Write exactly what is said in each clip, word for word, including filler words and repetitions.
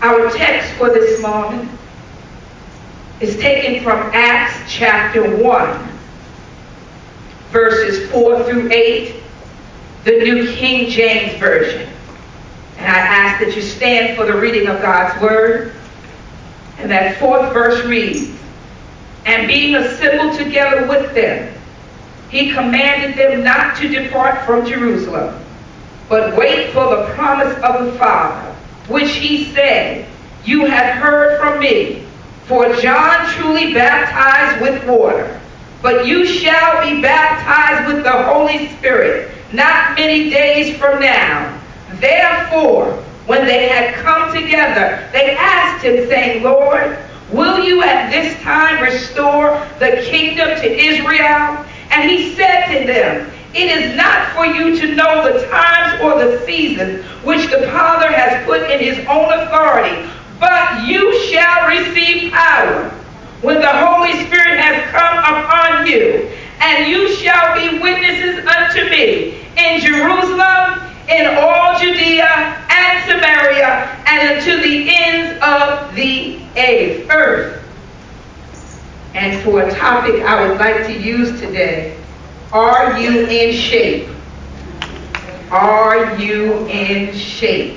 Our text for this morning is taken from Acts chapter one, verses four through eight, the New King James Version. And I ask that you stand for the reading of God's word. And that fourth verse reads, "And being assembled together with them, he commanded them not to depart from Jerusalem, but wait for the promise of the Father, which he said, you have heard from me. For John truly baptized with water, but you shall be baptized with the Holy Spirit not many days from now." Therefore, when they had come together, they asked him, saying, "Lord, will you at this time restore the kingdom to Israel?" And he said to them, "It is not for you to know the times or the seasons which the Father has put in his own authority, but you shall receive power when the Holy Spirit has come upon you, and you shall be witnesses unto me in Jerusalem, in all Judea and Samaria, and unto the ends of the earth." And for a topic I would like to use today, are you in shape? Are you in shape?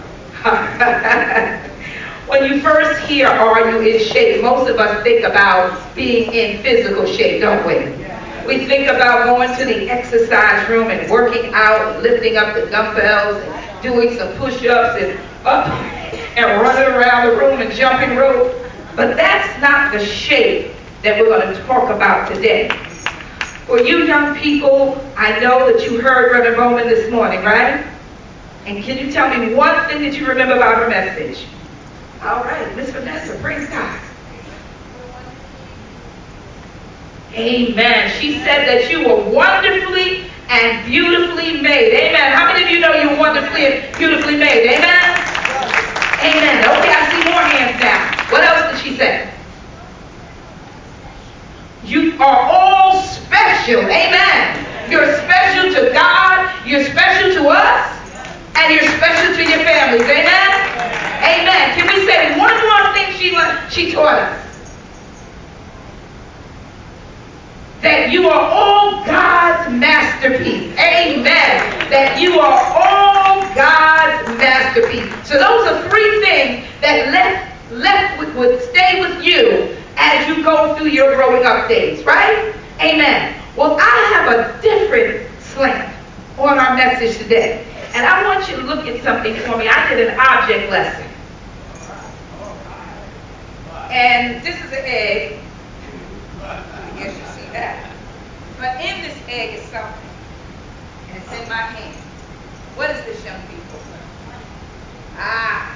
When you first hear, "Are you in shape?" most of us think about being in physical shape, don't we? We think about going to the exercise room and working out, lifting up the dumbbells, and doing some push-ups and up and running around the room and jumping rope. But that's not the shape that we're going to talk about today. For you young people, I know that you heard Reverend Bowman this morning, right? And can you tell me one thing that you remember about her message? All right, Miss Vanessa, praise God. Amen. She said that you were wonderfully and beautifully made. Amen. How many of you know you're wonderfully and beautifully made? Amen. Amen. Okay, I see more hands now. What else did she say? You are all special. Amen. You're special to God. You're special to us. And you're special to your families. Amen. Amen. Can we say one more thing she, she taught us? That you are all God's masterpiece. Amen. That you are all God's masterpiece. So those are three things that left, left with, would stay with you as you go through your growing up days, right? Amen. Well, I have a different slant on our message today. And I want you to look at something for me. I did an object lesson. And this is an egg. I guess you see that. But in this egg is something. And it's in my hand. What is this, young people? Ah.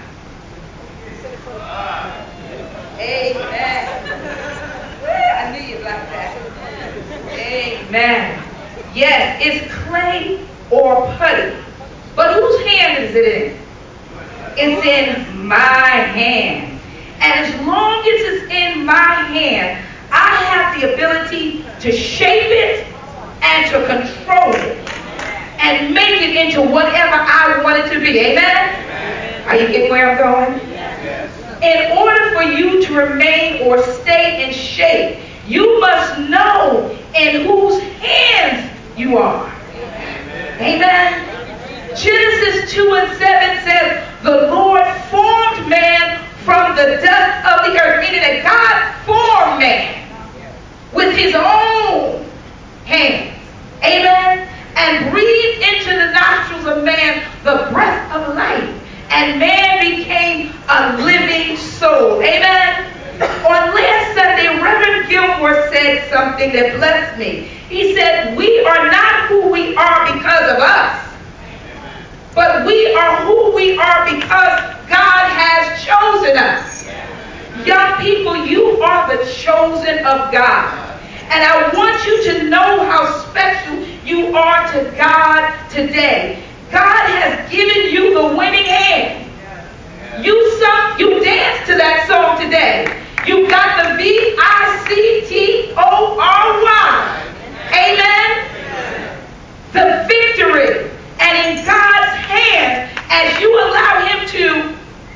Amen. I knew you'd like that. Amen. Yes, it's clay or putty. But whose hand is it in? It's in my hand. And as long as it's in my hand, I have the ability to shape it and to control it and make it into whatever I want it to be. Amen? Amen. Are you getting where I'm going? Yes. In order for you to remain or stay in shape, you must know in whose hands you are. Amen. Amen. Genesis two and seven says, the Lord formed man from the dust of the earth, meaning that God formed man with his own hands. Amen. And breathed into the nostrils of man the breath of life. And man became a living soul. Amen. On last Sunday, Reverend Gilmore said something that blessed me. He said, we are not who we are because of us, but we are who we are because God has chosen us. Young people, you are the chosen of God. And I want you to know how special you are to God today. God has given you the winning hand. You sung, you danced to that song today. You got the V I C T O R Y. Amen? The victory. And in God's hands, as you allow him to mold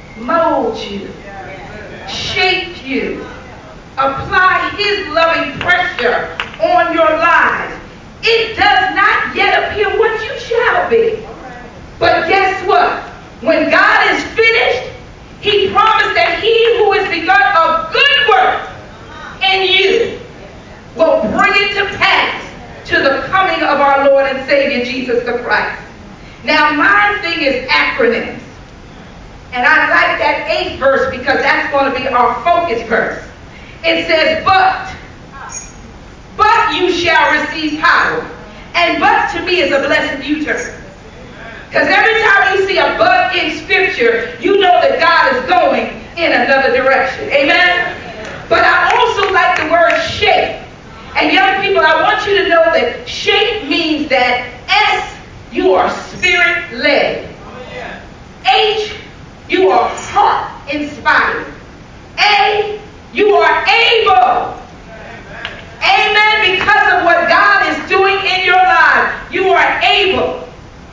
mold you, shape you, apply his loving pressure on your lives, it does not yet appear what you shall be. But guess what? When God is finished, he promised that he who has begun a good work in you will bring it to pass to the coming of our Lord and Savior Jesus the Christ. Now my thing is acronyms. And I like that eighth verse because that's going to be our focus verse. It says, but, but you shall receive power. And but to me is a blessed U-turn. Because every time you see a but in Scripture, you know that God is going in another direction. Amen? But I also like the word shape. And young people, I want you to know that shape means that S, you are spirit-led. H, you are heart-inspired. A, you are able. Amen. Because of what God is doing in your life, you are able.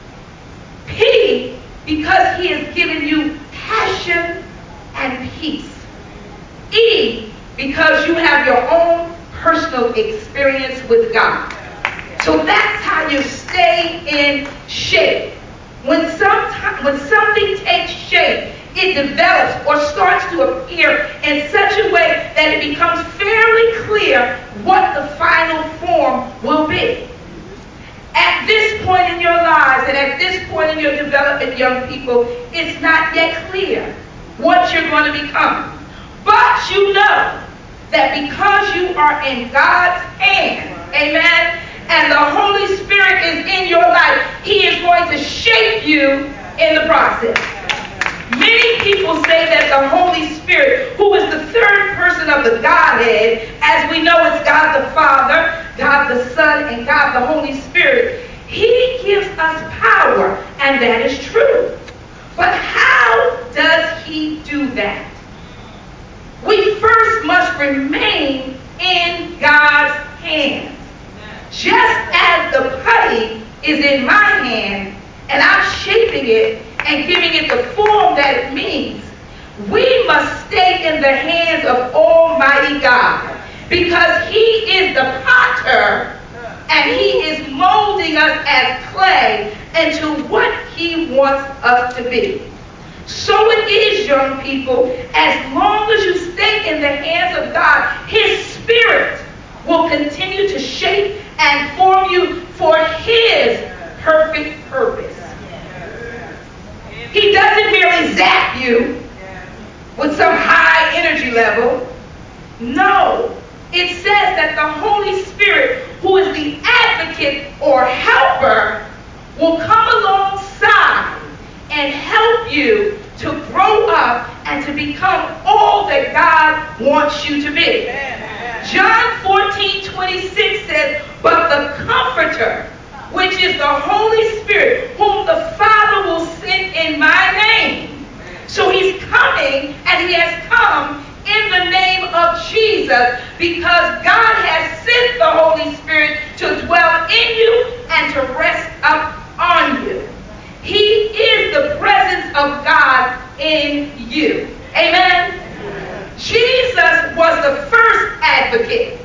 P, because he has given you passion and peace. E, because you have your own personal experience with God. So that's how you stay in shape. When, some, when something takes shape, it develops or starts to appear in such a way that it becomes fairly clear what the final form will be. At this point in your lives and at this point in your development, young people, it's not yet clear what you're going to become. But you know that because you are in God's hand, amen, and the Holy Spirit is in your life, he is going to shape you in the process. Many people say that the Holy Spirit, who is the third person of the Godhead, as we know it's God the Father, God the Son, and God the Holy Spirit, he gives us power, and that is true. But how does he do that? We first must remain in God's hands. Just as the putty is in my hand, and I'm shaping it and giving it the form that it means, we must stay in the hands of Almighty God, because he is the potter and he is molding us as clay into what he wants us to be. So it is, young people, as long as you stay in the hands of God, his Spirit will continue to shape and form you for his perfect purpose. He doesn't merely zap you with some high energy level. No, it says that the Holy Spirit, who is the advocate or helper, will come alongside and help you to grow up and to become all that God wants you to be. John fourteen twenty-six says, but the Comforter, which is the Holy Spirit, whom the Father will send in my name. So he's coming, and he has come in the name of Jesus, because God has sent the Holy Spirit to dwell in you and to rest up on you. He is the presence of God in you. Amen? Jesus was the first advocate.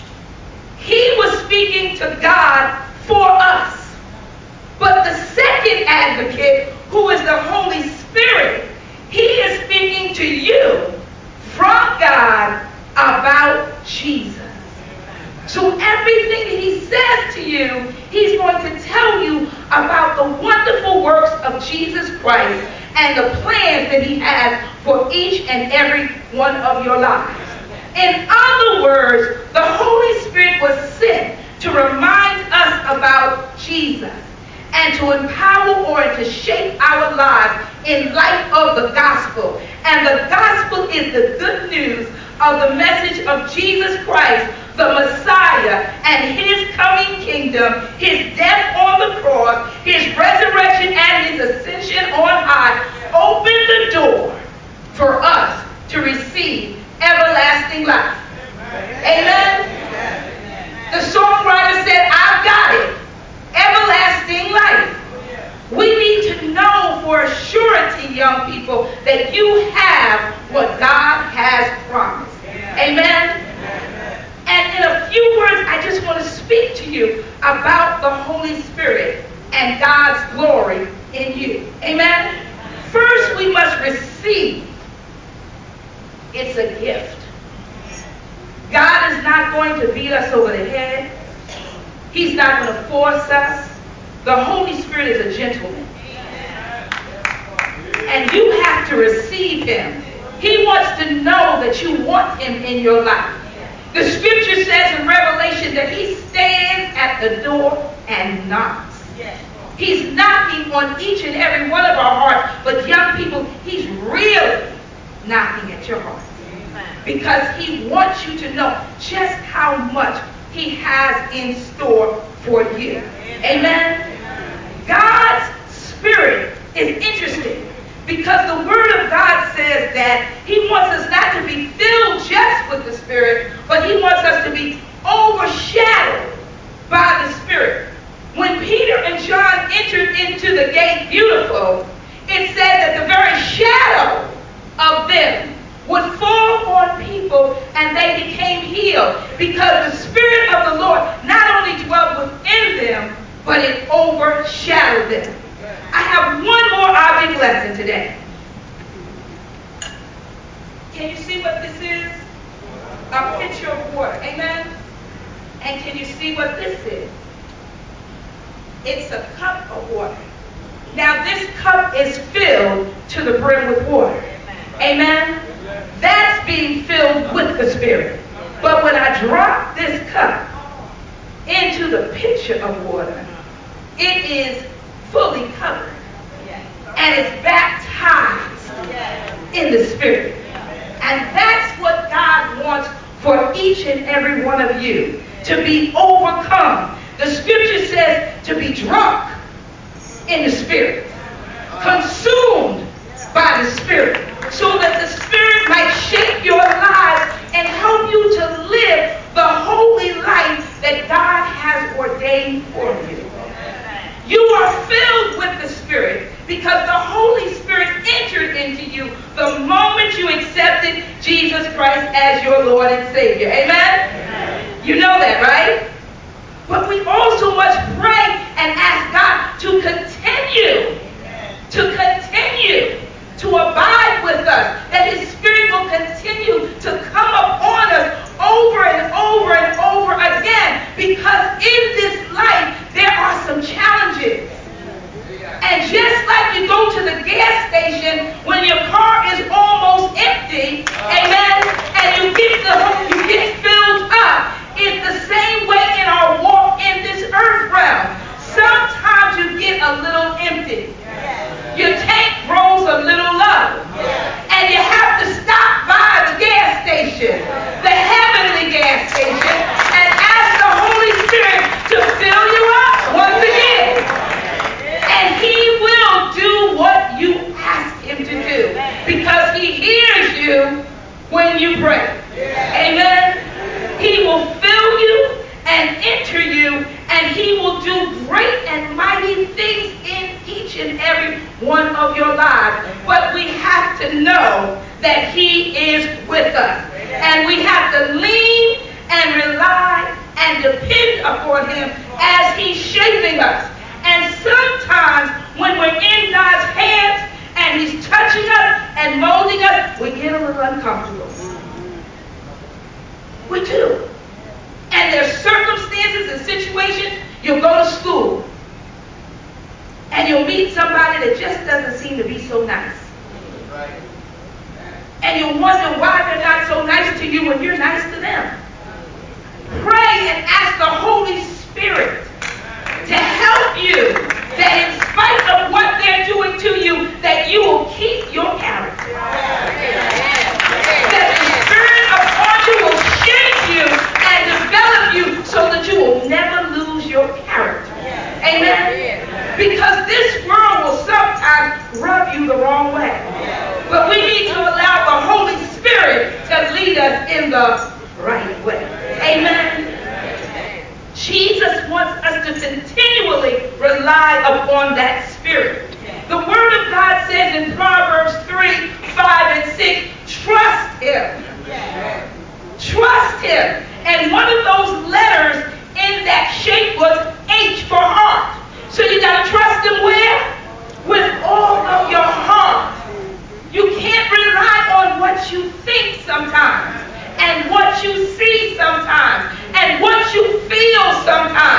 He was speaking to God for us. But the second advocate, who is the Holy Spirit, he is speaking to you from God about Jesus. So everything that he says to you, he's going to tell you about the wonderful works of Jesus Christ and the plans that he has for each and every one of your lives. In other words, the Holy Spirit was sent to remind us about Jesus and to empower or to shape our lives in light of the gospel. And the gospel is the good news of the message of Jesus Christ, the Messiah, and his coming kingdom, his death on the cross, his resurrection, and his ascension on high, open the door for us to receive everlasting life. Amen? The songwriter said, I've got it. Everlasting life. We need to know for a surety, young people, that you have He's not going to force us. The Holy Spirit is a gentleman. And you have to receive him. He wants to know that you want him in your life. The scripture says in Revelation that he stands at the door and knocks. He's knocking on each and every one of our hearts. But young people, he's really knocking at your heart. Because he wants you to know just how much he has in store for you. Amen? God's Spirit is interesting because the Word of God says that he wants us not to be filled just with the Spirit, but he wants us to be overshadowed by the Spirit. When Peter and John entered into the gate beautiful, it said that the very shadow of them would fall on people and they became healed because the Spirit of the Lord not only dwelt within them, but it overshadowed them. I have one more object lesson today. Can you see what this is? A pitcher of water. Amen? And can you see what this is? It's a cup of water. Now this cup is filled to the brim with water. Amen? That's being filled with the Spirit. But when I drop this cup into the pitcher of water, it is fully covered. And it's baptized in the Spirit. And that's what God wants for each and every one of you. To be overcome. The scripture says to be drunk in the Spirit. Consumed by the Spirit. So that the Spirit might shape your lives and help you to live the holy life that God has ordained for you. You are filled with the Spirit because the Holy Spirit entered into you the moment you accepted Jesus Christ as your Lord and Savior. Amen? Amen. You know that, right? But we also must pray and ask God to continue, to continue to abide with us, that his Spirit will continue to come upon us over and over and over again, because in this life there are some challenges. And just like you go to the gas station when your car is almost empty, amen, and you get the you get filled up, it's the same way in our walk in this earth realm. Sometimes you get a little empty. Your tank grows a little low. And you have to stop by the gas station, the heavenly gas station, and ask the Holy Spirit to fill you up once again. And he will do what you ask him to do, because he hears you when you pray. Amen? He will fill you and enter you, and he will do great and mighty things in each and every one of your lives. But we have to know that he is with us. And we have to lean and rely and depend upon him as he's shaping us. And sometimes when we're in God's hands and he's touching us and molding us, we get a little uncomfortable. We do. And there's circumstances and situations. You'll go to school and you'll meet somebody that just doesn't seem to be so nice. And you'll wonder why they're not so nice to you when you're nice to them. Pray and ask the Holy Spirit to help you, that in spite of what they're doing to you, that you will keep your character. That the Spirit upon you will shape you and develop you so that you will never lose your character. Amen? Because this world will sometimes rub you the wrong way. But we need to allow the Holy Spirit to lead us in the right way. Amen? Jesus wants us to continually rely upon that Spirit. The Word of God says in Proverbs three, five, and six, trust him. Trust him. And one of those letters in that shape was H for heart. So you got to trust him where? With all of your heart. You can't rely on what you think sometimes, and what you see sometimes, and what you feel sometimes.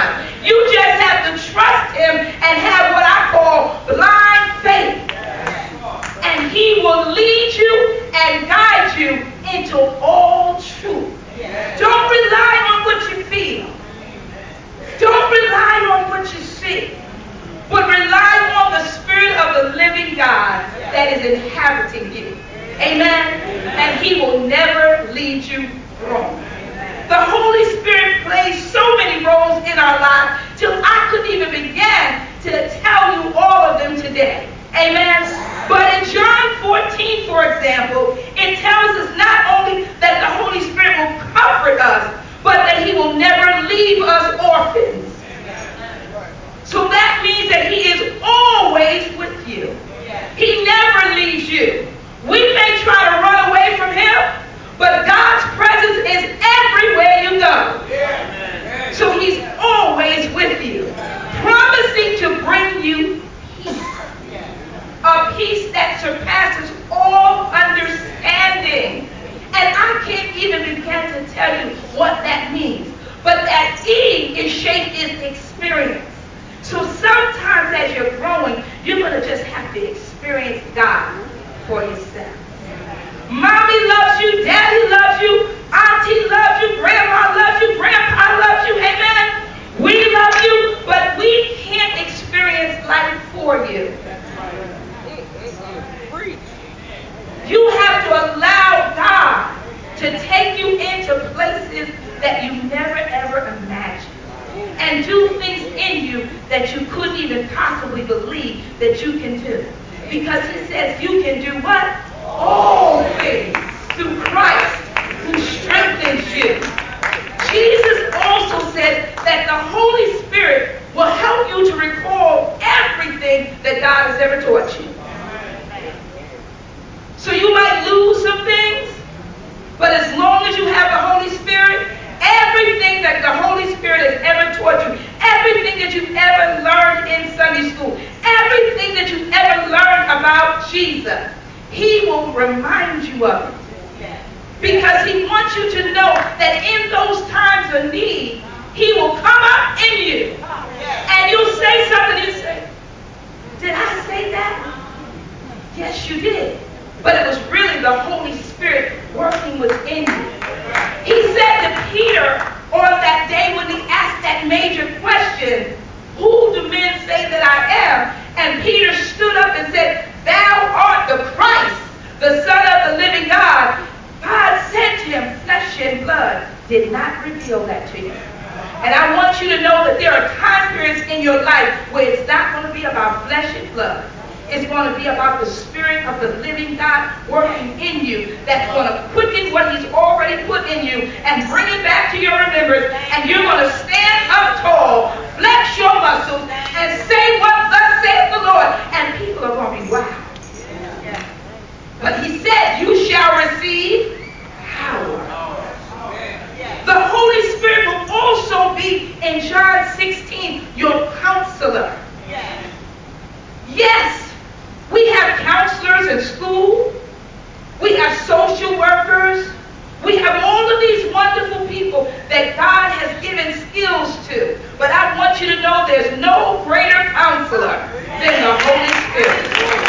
You just have to trust him and have what I call blind faith. And he will lead you and guide you into all truth. Don't rely on what you feel. Don't rely on what you see. But rely on the Spirit of the living God that is inhabiting you. Amen? And he will never lead you wrong. The Holy Spirit plays so many roles in our lives till I couldn't even begin to tell you all of them today. Amen? But in John fourteen, for example, it tells us not only that the Holy Spirit will comfort us, but that he will never leave us orphans. So that means that he is always with you. He never leaves you. We may try to run away from him, but God's presence is everywhere you go. So he's always with you, promising to bring you peace. A peace that surpasses all understanding. And I can't even begin to tell you what that means. But that E in shape is experience. So sometimes as you're growing, you're going to just have to experience God for yourself. Mommy loves you, daddy loves you, auntie loves you, grandma loves you, grandpa loves you, amen? We love you, but we can't experience life for you. You have to allow God to take you into places that you never ever imagined and do things in you that you couldn't even possibly believe that you can do. Because he says you can do what? All things through Christ who strengthens you. Jesus also said that the Holy Spirit will help you to recall everything that God has ever taught you. So you might lose some things, but as long as you have the Holy Spirit, everything that the Holy Spirit has ever taught you, everything that you've ever learned in Sunday school, everything that you've ever learned about Jesus, he will remind you of it. Because he wants you to know that in those times of need, he will come up in you. And you'll say something, and you say, did I say that? Yes, you did. But it was really the Holy Spirit working within you. He said to Peter on that day when he asked that major question, who do men say that I am? And Peter stood up and said, thou art the Christ, the Son of the living God. God said to him, flesh and blood did not reveal that to you. And I want you to know that there are time periods in your life where it's not going to be about flesh and blood. It's going to be about the Spirit of the living God working in you that's going to quicken what he's already put in you and bring it back to your remembrance. And you're going to stand up tall, flex your muscles, and say what thus saith the Lord. And people are going to be, wow. But he said, you shall receive power. The Holy Spirit will also be in John sixteen, your counselor. Yes. We have counselors in school. We have social workers. We have all of these wonderful people that God has given skills to. But I want you to know there's no greater counselor than the Holy Spirit.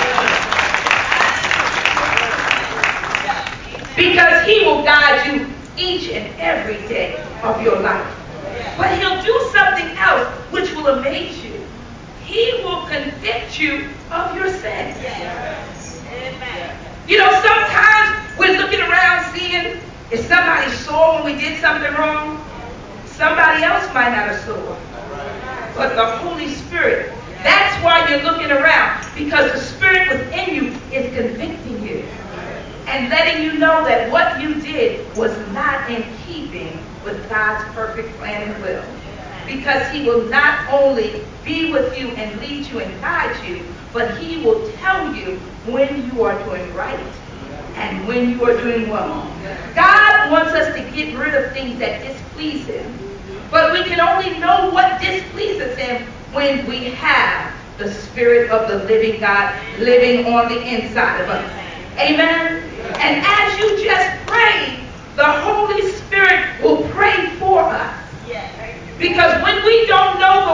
Because he will guide you each and every day of your life. But he'll do something else which will amaze you. He will convict you of your sin. Yes. You know, sometimes we're looking around seeing if somebody saw when we did something wrong. Somebody else might not have saw. But the Holy Spirit, that's why you're looking around. Because the Spirit within you is convicting you. And letting you know that what you did was not in keeping with God's perfect plan and will. Because he will not only be with you and lead you and guide you, but he will tell you when you are doing right and when you are doing wrong. God wants us to get rid of things that displease him. But we can only know what displeases him when we have the Spirit of the living God living on the inside of us. Amen? And as you just prayed, the Holy Spirit will pray for us. Because when we don't know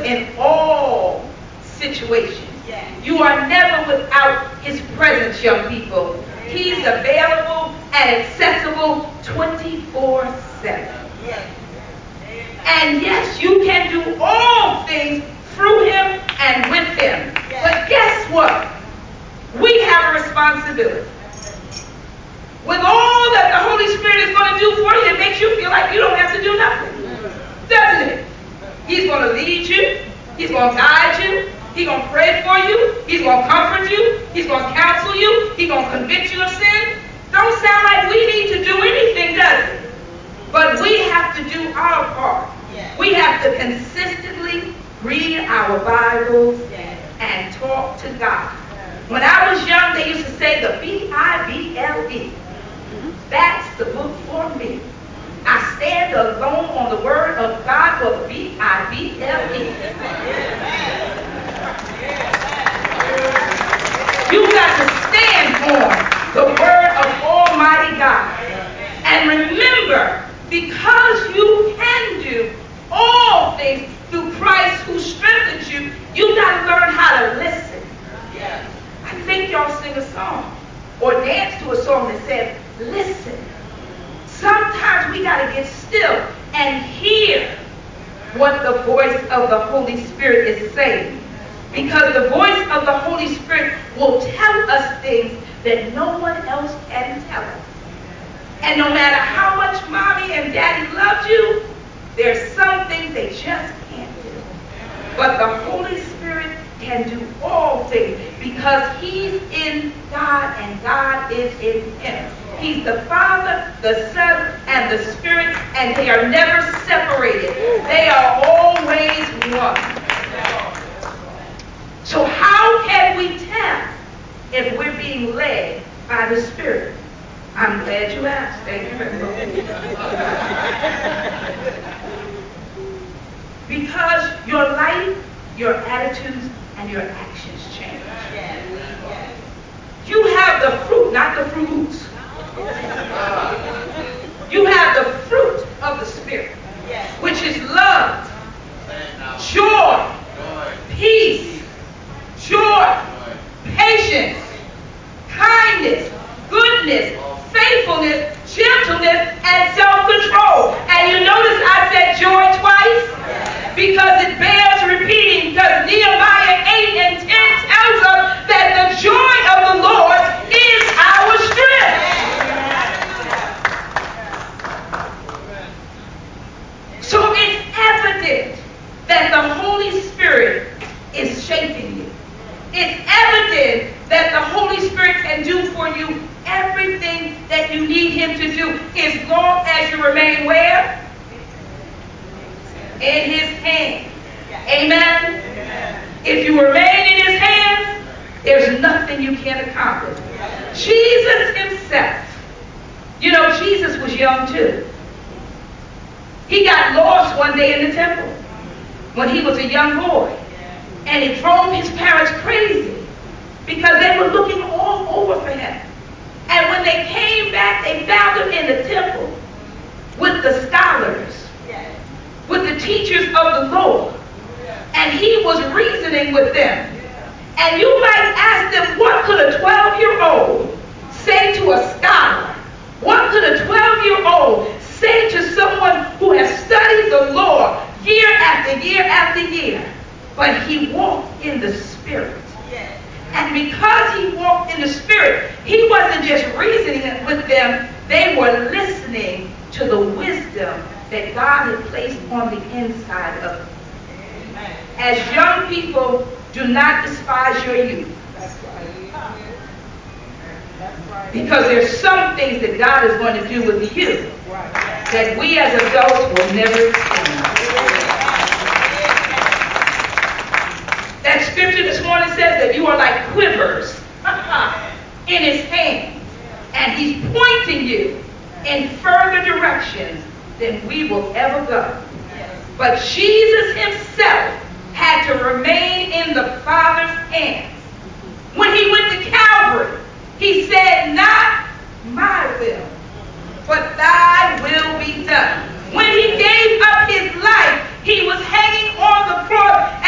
in all situations. You are never without his presence, young people. He's available and accessible twenty-four seven. And yes, you can do all things through him and with him. But guess what? We have a responsibility. With all that the Holy Spirit is going to do for you, it makes you feel like you don't have to do nothing. Doesn't it? He's going to lead you. He's going to guide you. He's going to pray for you. He's going to comfort you. He's going to counsel you. He's going to convict you of sin. Don't sound like we need to do anything, does it? But we have to do our part. We have to consistently read our Bibles and talk to God. When I was young, they used to say the B I B L E. That's the book for me. I stand alone on the word of God for the B I B L E. You've got to stand on the word of Almighty God. And remember, because you can do all things through Christ who strengthens you, you've got to learn how to listen. I think y'all sing a song or dance to a song that says, listen. Sometimes we got to get still and hear what the voice of the Holy Spirit is saying. Because the voice of the Holy Spirit will tell us things that no one else can tell us. And no matter how much mommy and daddy loved you, there's some things they just can't do. But the Holy Spirit can do all things because he's in God and God is in him. He's the Father, the Son, and the Spirit, and they are never separated. They are always one. So how can we tell if we're being led by the Spirit? I'm glad you asked. Thank you very much. Because your life, your attitudes, and your actions change. You have the fruit, not the fruits. You have the fruit of the Spirit, which is love, joy, peace, joy, patience, kindness, goodness, faithfulness, gentleness, and self-control. And you notice I said joy twice? Because it bears repeating, because Nehemiah eight and ten tells us that the joy of the Lord is our strength. So it's evident that the Holy Spirit is shaping you. It's evident that the Holy Spirit can do for you everything that you need him to do as long as you remain where? In his hands. Amen? Amen? If you remain in his hands, there's nothing you can't accomplish. Jesus himself, you know, Jesus was young too. He got lost one day in the temple when he was a young boy. And it drove his parents crazy because they were looking all over for him. And when they came back, they found him in the temple with the scholars, with the teachers of the law. And he was reasoning with them. And you might ask them, what could a twelve-year-old say to a scholar? What could a twelve-year-old say to someone who has studied the law year after year after year? But he walked in the Spirit. And because he walked in the Spirit, he wasn't just reasoning with them. They were listening to the wisdom that God had placed on the inside of them. As young people, do not despise your youth. Because there's some things that God is going to do with you that we as adults will never experience. That scripture this morning says that you are like quivers in his hand, and he's pointing you in further directions than we will ever go. But Jesus himself had to remain in the Father's hands. When he went to Calvary, he said, not my will, but thy will be done. When he gave up his life, he was hanging on the cross,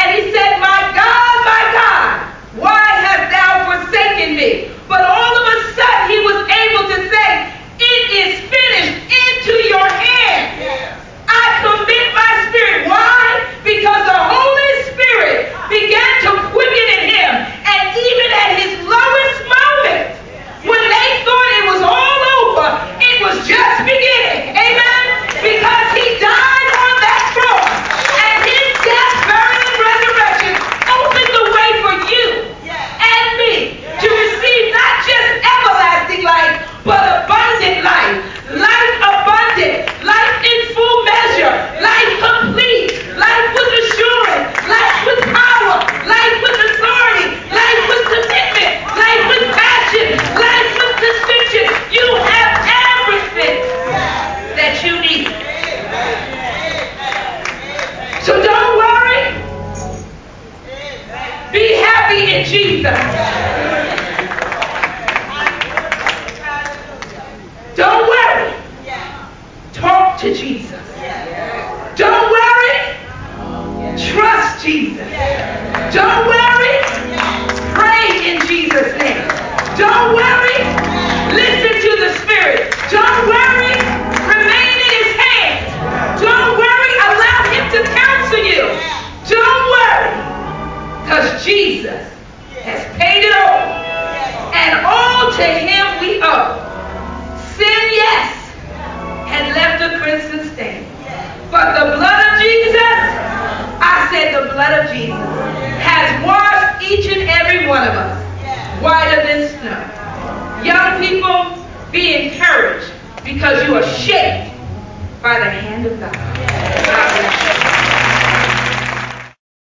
Jesus. Don't worry. Talk to Jesus. Don't worry. Trust Jesus. Don't worry. Pray in Jesus' name. Don't worry. Listen to the Spirit. Don't worry. Remain in His hands. Don't worry. Allow Him to counsel you. Don't worry. Because Jesus has paid it all. And all to Him we owe. Sin, yes, had left a crimson stain. But the blood of Jesus, I said the blood of Jesus, has washed each and every one of us whiter than snow. Young people, be encouraged because you are shaped by the hand of God. God bless you.